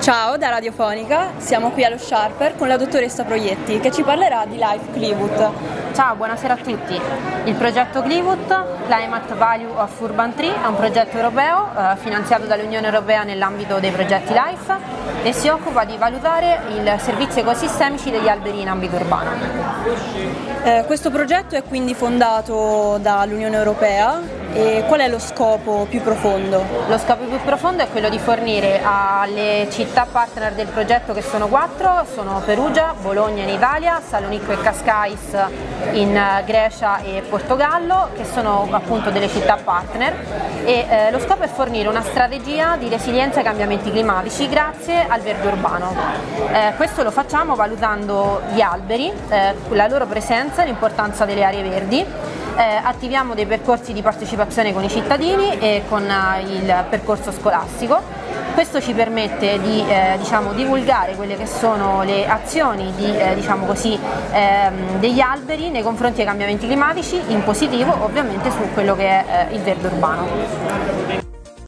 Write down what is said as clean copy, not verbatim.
Ciao da Radiofonica, siamo qui allo Sharper con la dottoressa Proietti che ci parlerà di Life Clivut. Ciao, buonasera a tutti. Il progetto Clivut, Climate Value of Urban Tree, è un progetto europeo finanziato dall'Unione Europea nell'ambito dei progetti LIFE e si occupa di valutare i servizi ecosistemici degli alberi in ambito urbano. Questo progetto è quindi fondato dall'Unione Europea. E qual è lo scopo più profondo? Lo scopo più profondo è quello di fornire alle città partner del progetto, che sono 4, sono Perugia, Bologna in Italia, Salonicco e Cascais in Grecia e Portogallo, che sono appunto delle città partner, e lo scopo è fornire una strategia di resilienza ai cambiamenti climatici grazie al verde urbano. Questo lo facciamo valutando gli alberi, la loro presenza e l'importanza delle aree verdi. Attiviamo dei percorsi di partecipazione con i cittadini e con il percorso scolastico. Questo ci permette di divulgare quelle che sono le azioni degli alberi nei confronti dei cambiamenti climatici, in positivo ovviamente su quello che è il verde urbano.